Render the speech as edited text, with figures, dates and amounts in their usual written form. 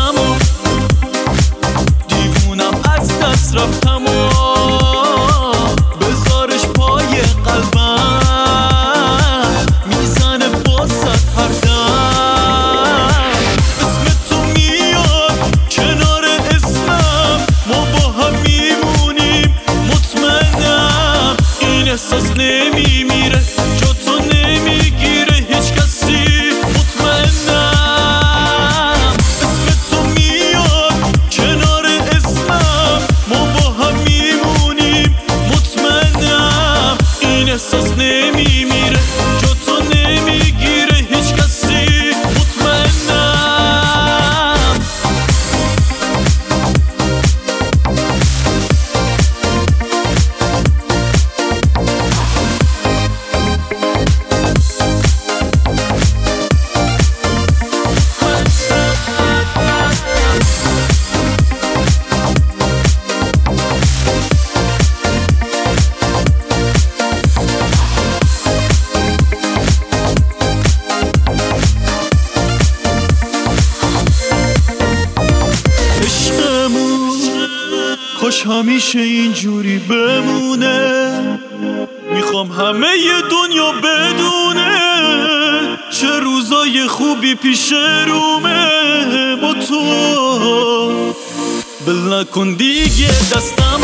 دستم و دیوونم از دست رفتم و بذارش پای قلبم میزنه باست هر دم. اسم تو میاد کنار اسمم، ما با هم میمونیم مطمئنم. این احساس نمیمیره، جا تو نمیگیره هیچ کسی مطمئنم. اسم تو میاد کنار اسمم، ما با هم میمونیم مطمئنم. این احساس نمیمیره، جا تو نمیگیره هیچ کسی مطمئنم. کاش همیشه اینجوری بمونه، میخوام همه ی دنیا بدونه چه روزای خوبی پیش رومه با تو. بل نکن دیگه دستم